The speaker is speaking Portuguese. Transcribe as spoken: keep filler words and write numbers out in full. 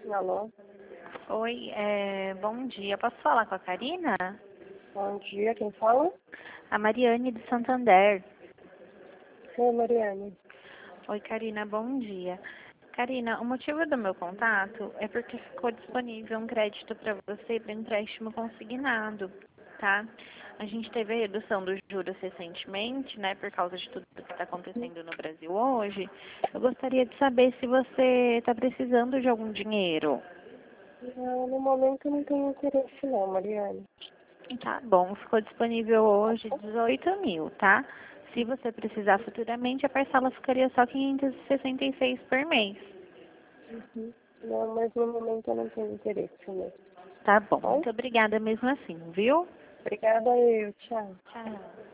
Alô? Oi, é, bom dia. Posso falar com a Karina? Bom dia, quem fala? A Mariane de Santander. Oi, Mariane. Oi, Karina, bom dia. Karina, o motivo do meu contato é porque ficou disponível um crédito para você para empréstimo consignado, tá? A gente teve a redução dos juros recentemente, né, por causa de tudo que está acontecendo no Brasil hoje. Eu gostaria de saber se você está precisando de algum dinheiro. Não, no momento eu não tenho interesse não, Mariane. Tá bom, ficou disponível hoje dezoito mil, tá? Se você precisar futuramente, a parcela ficaria só quinhentos e sessenta e seis por mês. Uhum. Não, mas no momento eu não tenho interesse mesmo. Tá bom, Bom? muito obrigada mesmo assim, viu? Obrigada eu, tchau. Tchau.